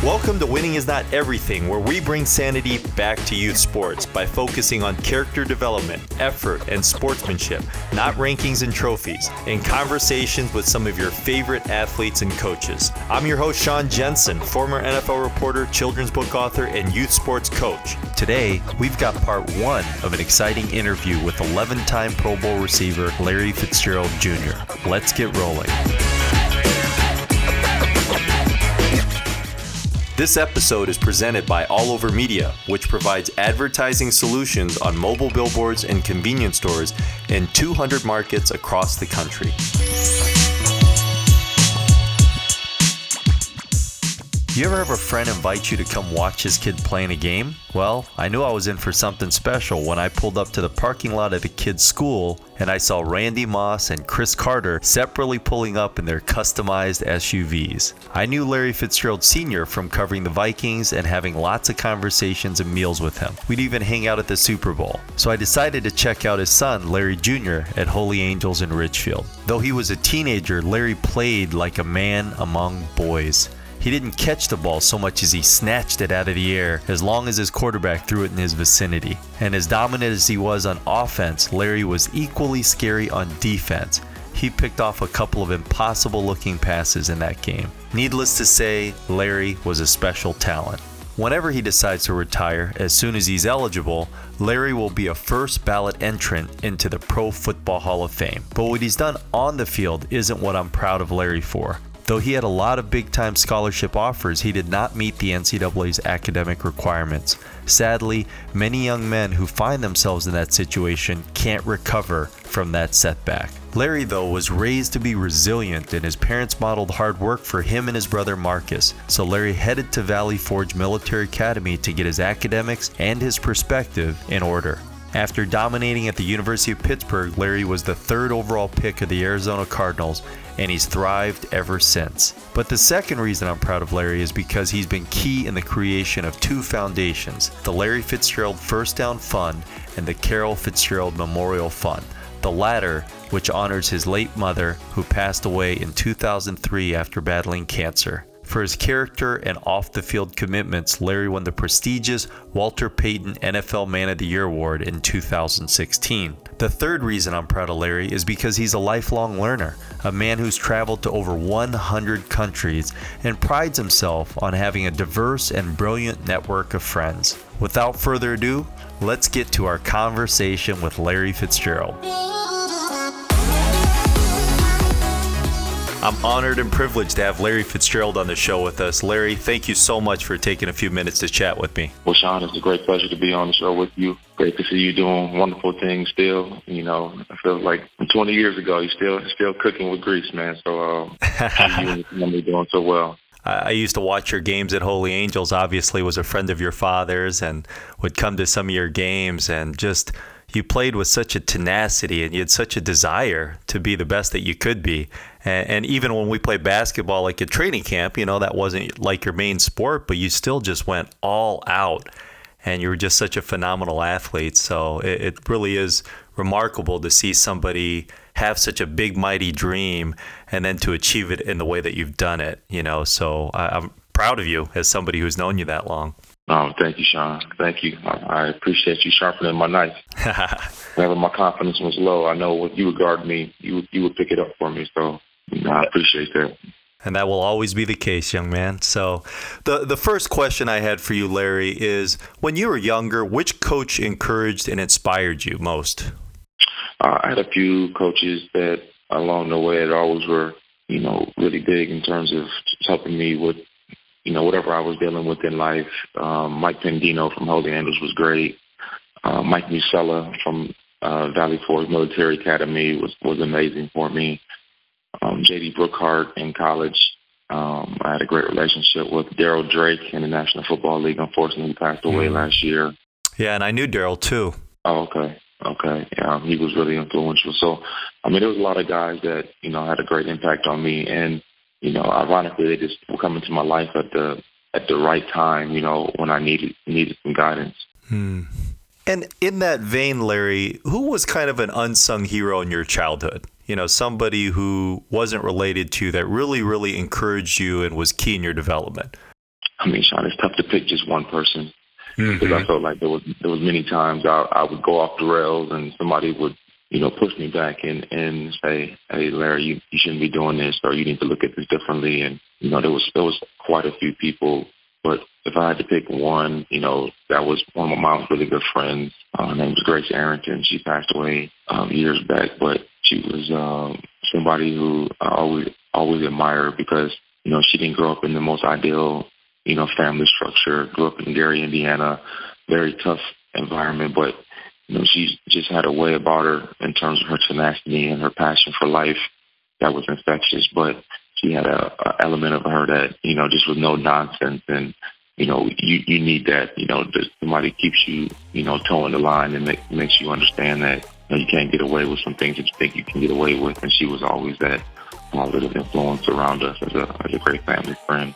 Welcome to Winning is Not Everything, where we bring sanity back to youth sports by focusing on character development, effort, and sportsmanship, not rankings and trophies, and conversations with some of your favorite athletes and coaches. I'm your host, Sean Jensen, former NFL reporter, children's book author, and youth sports coach. Today, we've got part one of an exciting interview with 11-time Pro Bowl receiver Larry Fitzgerald Jr. Let's get rolling. This episode is presented by All Over Media, which provides advertising solutions on mobile billboards and convenience stores in 200 markets across the country. You ever have a friend invite you to come watch his kid playing a game? Well, I knew I was in for something special when I pulled up to the parking lot of the kid's school and I saw Randy Moss and Chris Carter separately pulling up in their customized SUVs. I knew Larry Fitzgerald Sr. from covering the Vikings and having lots of conversations and meals with him. We'd even hang out at the Super Bowl. So I decided to check out his son, Larry Jr., at Holy Angels in Ridgefield. Though he was a teenager, Larry played like a man among boys. He didn't catch the ball so much as he snatched it out of the air as long as his quarterback threw it in his vicinity. And as dominant as he was on offense, Larry was equally scary on defense. He picked off a couple of impossible looking passes in that game. Needless to say, Larry was a special talent. Whenever he decides to retire, as soon as he's eligible, Larry will be a first ballot entrant into the Pro Football Hall of Fame. But what he's done on the field isn't what I'm proud of Larry for. Though he had a lot of big-time scholarship offers, he did not meet the NCAA's academic requirements. Sadly, many young men who find themselves in that situation can't recover from that setback. Larry, though, was raised to be resilient, and his parents modeled hard work for him and his brother Marcus. So Larry headed to Valley Forge Military Academy to get his academics and his perspective in order. After dominating at the University of Pittsburgh, Larry was the third overall pick of the Arizona Cardinals, and he's thrived ever since. But the second reason I'm proud of Larry is because he's been key in the creation of two foundations, the Larry Fitzgerald First Down Fund and the Carol Fitzgerald Memorial Fund. The latter, which honors his late mother, who passed away in 2003 after battling cancer. For his character and off-the-field commitments, Larry won the prestigious Walter Payton NFL Man of the Year award in 2016. The third reason I'm proud of Larry is because he's a lifelong learner, a man who's traveled to over 100 countries and prides himself on having a diverse and brilliant network of friends. Without further ado, let's get to our conversation with Larry Fitzgerald. I'm honored and privileged to have Larry Fitzgerald on the show with us. Larry, thank you so much for taking a few minutes to chat with me. Well, Sean, it's a great pleasure to be on the show with you. Great to see you doing wonderful things still. You know, I feel like 20 years ago, you're still cooking with grease, man. So you and your family doing so well. I used to watch your games at Holy Angels, obviously was a friend of your father's, and would come to some of your games, and just you played with such a tenacity and you had such a desire to be the best that you could be. And even when we played basketball, like at training camp, you know, that wasn't like your main sport, but you still just went all out. And you were just such a phenomenal athlete. So it really is remarkable to see somebody have such a big, mighty dream and then to achieve it in the way that you've done it, you know. So I'm proud of you as somebody who's known you that long. Oh, thank you, Sean. Thank you. I appreciate you sharpening my knife. Whenever my confidence was low, I know what you would guard me. You would pick it up for me. So I appreciate that. And that will always be the case, young man. So the first question I had for you, Larry, is when you were younger, which coach encouraged and inspired you most? I had a few coaches that along the way that always were, you know, really big in terms of helping me with, you know, whatever I was dealing with in life. Mike Pendino from Holy Angels was great. Mike Musella from Valley Forge Military Academy was amazing for me. J.D. Brookhart in college. I had a great relationship with Daryl Drake in the National Football League. Unfortunately, he passed away last year. Yeah, and I knew Daryl too. Oh, okay. Yeah, he was really influential. So, I mean, there was a lot of guys that, you know, had a great impact on me. And, you know, ironically, they just were coming to my life at the right time, you know, when I needed some guidance. And in that vein, Larry, who was kind of an unsung hero in your childhood? You know, somebody who wasn't related to you that really, really encouraged you and was key in your development. I mean, Sean, it's tough to pick just one person because I Mm-hmm. felt like there was many times I would go off the rails and somebody would, push me back and say, "Hey, Larry, you shouldn't be doing this, or you need to look at this differently." And there was quite a few people, but if I had to pick one, that was one of my mom's really good friends. Her name was Grace Arrington. She passed away years back, but she was somebody who I always admired because she didn't grow up in the most ideal family structure. Grew up in Gary, Indiana, very tough environment, but she just had a way about her in terms of her tenacity and her passion for life that was infectious. But she had a element of her that just was no nonsense, and you need that. That somebody keeps you towing the line and makes you understand that you can't get away with some things that you think you can get away with. And she was always that positive influence around us as a great family friend.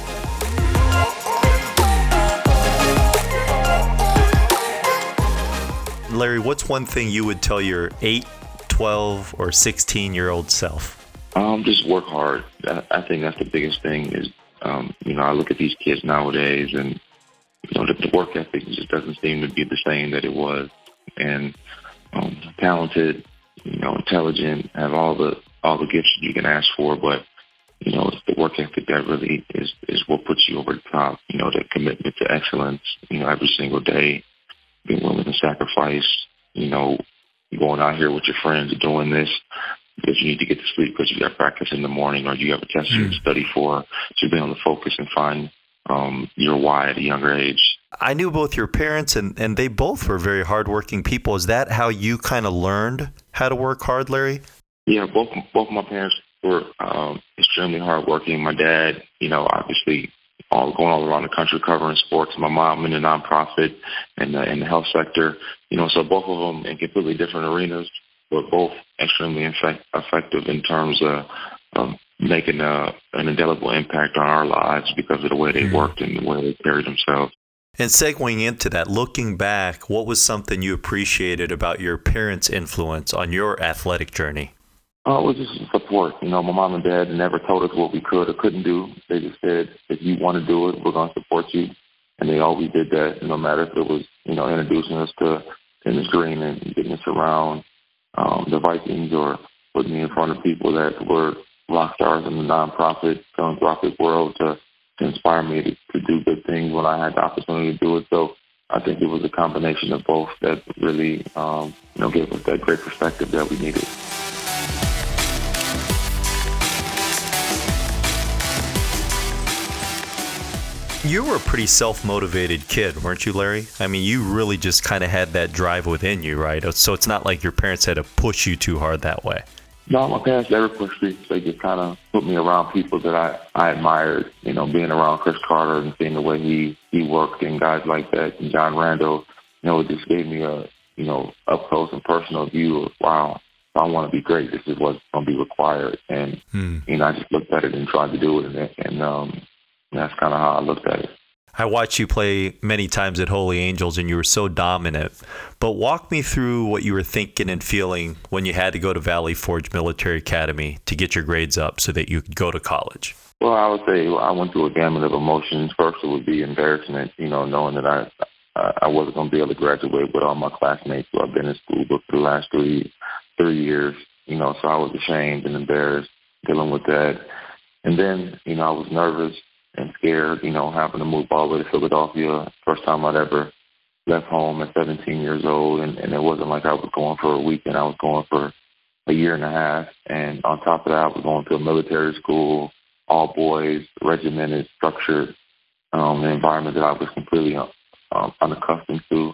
Larry, what's one thing you would tell your 8, 12, or 16-year-old self? Just work hard. I think that's the biggest thing is, I look at these kids nowadays and, the work ethic just doesn't seem to be the same that it was. And talented, intelligent, have all the gifts you can ask for, but, it's the work ethic that really is what puts you over the top, the commitment to excellence, every single day, being willing to sacrifice, going out here with your friends doing this because you need to get to sleep because you got practice in the morning or you have a test you need to study for, to be able to focus and find your why at a younger age. I knew both your parents, and they both were very hardworking people. Is that how you kind of learned how to work hard, Larry? Yeah, both of my parents were extremely hardworking. My dad, obviously going all around the country covering sports. My mom in the nonprofit and in the health sector. So both of them in completely different arenas, but both extremely effective in terms of making an indelible impact on our lives because of the way they worked and the way they carried themselves. And segueing into that, looking back, what was something you appreciated about your parents' influence on your athletic journey? It was just support. My mom and dad never told us what we could or couldn't do. They just said, if you want to do it, we're going to support you. And they always did that, no matter if it was, introducing us to Dennis Green and getting us around the Vikings or putting me in front of people that were rock stars in the nonprofit, philanthropic world to inspire me to do good things when I had the opportunity to do it. So I think it was a combination of both that really, gave us that great perspective that we needed. You were a pretty self-motivated kid, weren't you, Larry? I mean, you really just kind of had that drive within you, right? So it's not like your parents had to push you too hard that way. No, my parents never pushed me. They just kind of put me around people that I admired, being around Chris Carter and seeing the way he worked and guys like that and John Randall, it just gave me a, up close and personal view of, wow, if I want to be great, this is what's going to be required. And, I just looked at it and tried to do it. And that's kind of how I looked at it. I watched you play many times at Holy Angels, and you were so dominant. But walk me through what you were thinking and feeling when you had to go to Valley Forge Military Academy to get your grades up so that you could go to college. Well, I would say I went through a gamut of emotions. First, it would be embarrassment, knowing that I wasn't going to be able to graduate with all my classmates who I've been in school with for the last three years. So I was ashamed and embarrassed dealing with that. And then, I was nervous and scared, having to move all the way to Philadelphia. First time I'd ever left home at 17 years old. And it wasn't like I was going for a weekend. I was going for a year and a half. And on top of that, I was going to a military school, all boys, regimented, structured, an environment that I was completely unaccustomed to.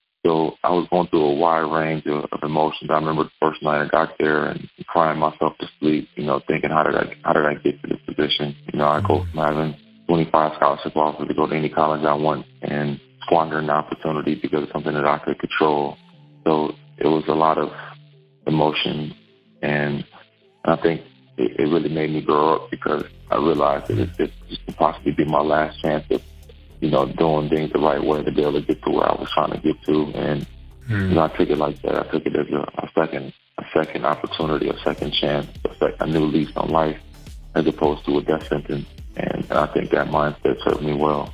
So I was going through a wide range of emotions. I remember the first night I got there and crying myself to sleep, thinking, how did I get to this position? I go from having 25 scholarship offers to go to any college I want and squandering the opportunity because of something that I could control. So it was a lot of emotion, and I think it really made me grow up because I realized that this could possibly be my last chance of, doing things the right way to be able to get to where I was trying to get to. And I took it like that. I took it as a second opportunity, a second chance, a new lease on life, as opposed to a death sentence. And I think that mindset served me well.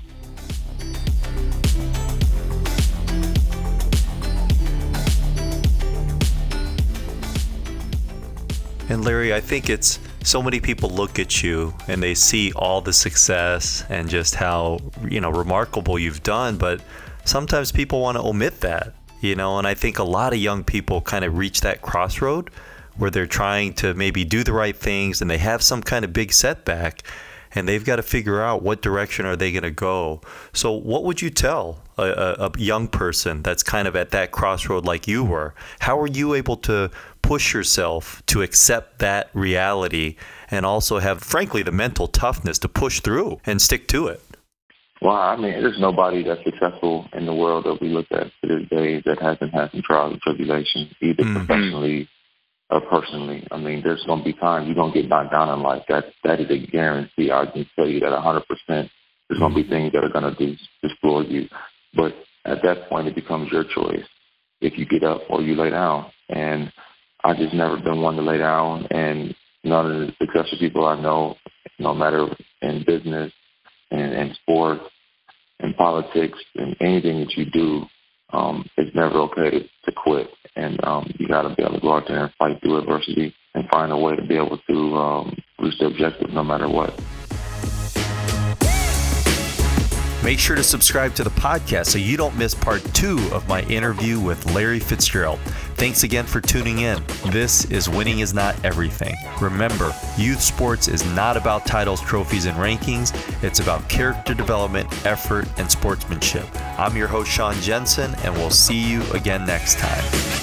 And Larry, I think it's so many people look at you and they see all the success and just how, remarkable you've done, but sometimes people want to omit that, and I think a lot of young people kind of reach that crossroad where they're trying to maybe do the right things and they have some kind of big setback and they've got to figure out what direction are they going to go. So what would you tell a young person that's kind of at that crossroad like you were? How are you able to push yourself to accept that reality and also have, frankly, the mental toughness to push through and stick to it? Well, I mean, there's nobody that's successful in the world that we look at to this day that hasn't had some trials and tribulations, either professionally or personally. I mean, there's going to be times you're going to get knocked down in life. That is a guarantee. I can tell you that 100%. There's going to be things that are going to destroy you. But at that point, it becomes your choice if you get up or you lay down. And I just never been one to lay down. And none of the successful people I know, no matter in business and sports and politics and anything that you do, it's never okay to quit. And you got to be able to go out there and fight through adversity and find a way to be able to reach the objective no matter what. Make sure to subscribe to the podcast so you don't miss part 2 of my interview with Larry Fitzgerald. Thanks again for tuning in. This is Winning is Not Everything. Remember, youth sports is not about titles, trophies, and rankings. It's about character development, effort, and sportsmanship. I'm your host, Sean Jensen, and we'll see you again next time.